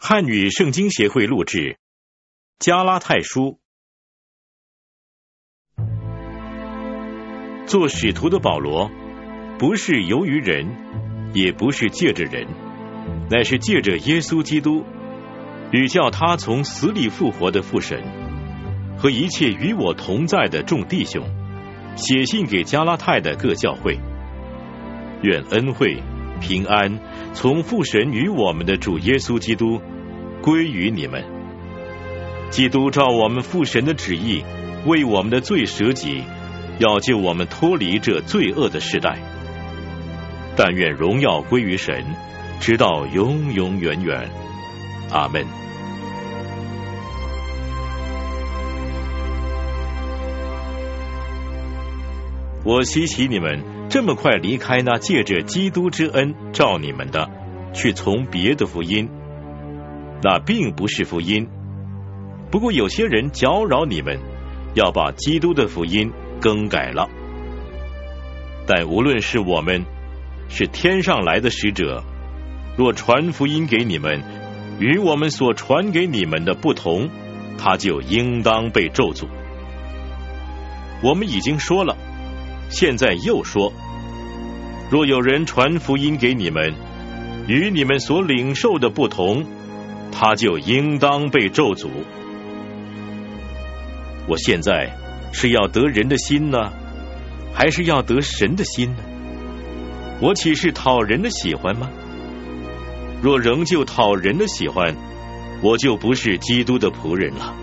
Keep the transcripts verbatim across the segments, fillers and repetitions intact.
汉语圣经协会录制加拉太书。做使徒的保罗，不是由于人，也不是借着人，乃是借着耶稣基督与叫他从死里复活的父神，和一切与我同在的众弟兄，写信给加拉太的各教会。愿恩惠平安从父神与我们的主耶稣基督归于你们。基督照我们父神的旨意，为我们的罪舍己，要救我们脱离这罪恶的世代。但愿荣耀归于神，直到永永远远。阿们。我希奇你们这么快离开那借着基督之恩召你们的，去从别的福音，那并不是福音。不过有些人搅扰你们，要把基督的福音更改了。但无论是我们，是天上来的使者，若传福音给你们，与我们所传给你们的不同，他就应当被咒诅。我们已经说了，现在又说，若有人传福音给你们，与你们所领受的不同，他就应当被咒诅。我现在是要得人的心呢，还是要得神的心呢？我岂是讨人的喜欢吗？若仍旧讨人的喜欢，我就不是基督的仆人了。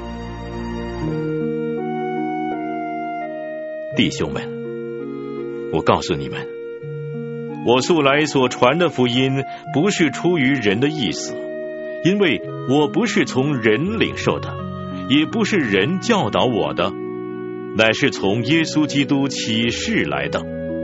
弟兄们，我告诉你们，我素来所传的福音不是出于人的意思，因为我不是从人领受的，也不是人教导我的，乃是从耶稣基督启示来的。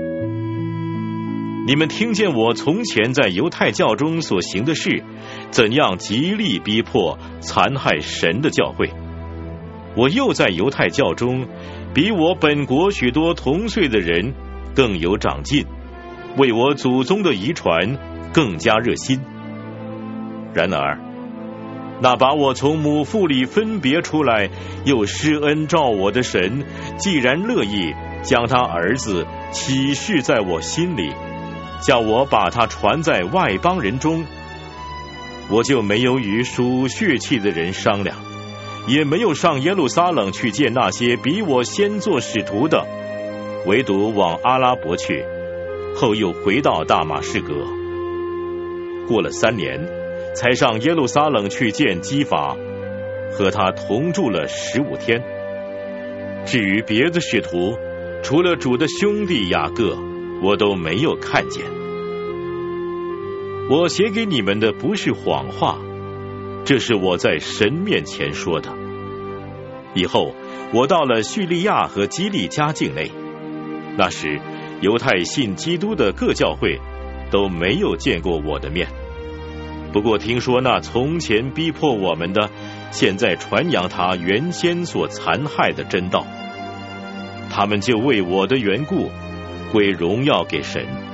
你们听见我从前在犹太教中所行的事，怎样极力逼迫残害神的教会。我又在犹太教中比我本国许多同岁的人更有长进，为我祖宗的遗传更加热心。然而那把我从母腹里分别出来，又施恩照我的神，既然乐意将他儿子启示在我心里，叫我把他传在外邦人中，我就没有与属血气的人商量，也没有上耶路撒冷去见那些比我先做使徒的，唯独往阿拉伯去，后又回到大马士革。过了三年，才上耶路撒冷去见基法，和他同住了十五天。至于别的使徒，除了主的兄弟雅各，我都没有看见。我写给你们的不是谎话，这是我在神面前说的。以后我到了叙利亚和基利家境内，那时犹太信基督的各教会都没有见过我的面。不过听说那从前逼迫我们的，现在传扬他原先所残害的真道，他们就为我的缘故归荣耀给神。